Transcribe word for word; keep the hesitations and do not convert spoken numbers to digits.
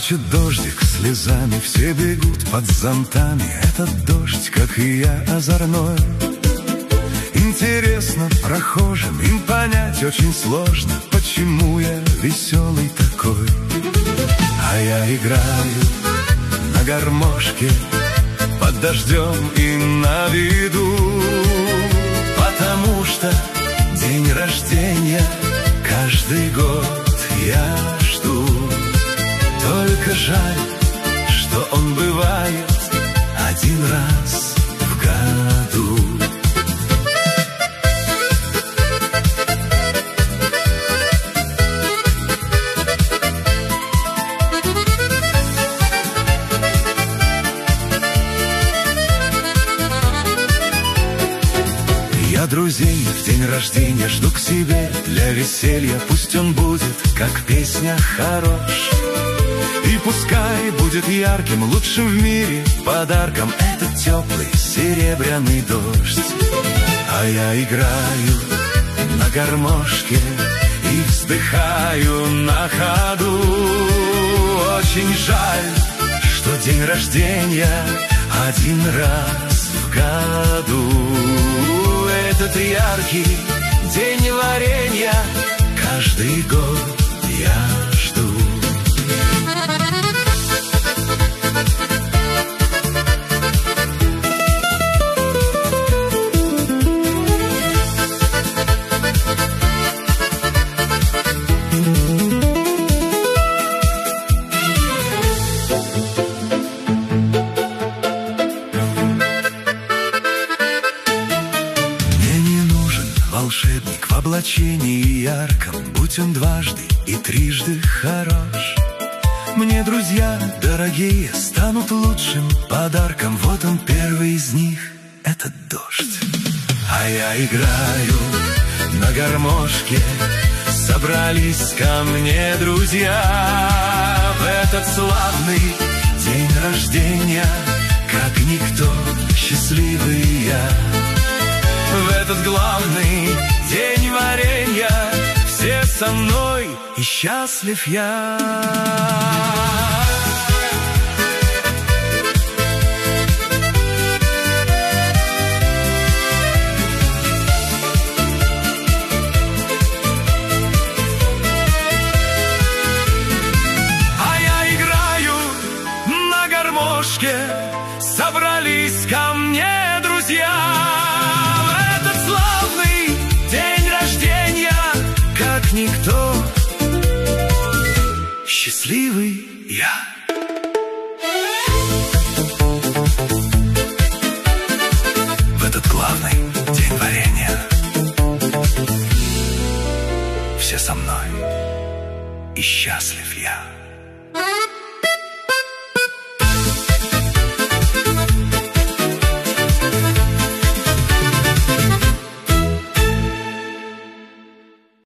Плачет дождик слезами, все бегут под зонтами. Этот дождь, как и я, озорной. Интересно прохожим, им понять очень сложно, почему я веселый такой. А я играю на гармошке под дождем и на виду, потому что день рождения каждый год я жду. Только жаль, что он бывает один раз в году. Я друзей в день рождения жду к себе для веселья. Пусть он будет, как песня, хорош. И пускай будет ярким, лучшим в мире подарком этот теплый серебряный дождь. А я играю на гармошке и вздыхаю на ходу. Очень жаль, что день рождения один раз в году. Этот яркий день варенья каждый год я жду. Волшебник в облачении ярком, будь он дважды и трижды хорош. Мне друзья дорогие станут лучшим подарком. Вот он первый из них, этот дождь. А я играю на гармошке, собрались ко мне друзья. В этот славный день рождения, как никто, счастливый я. В этот главный день варенья все со мной, и счастлив я. А я играю на гармошке, собрались ко мне друзья. Как никто, счастливый я. В этот главный день варенья все со мной, и счастлив я.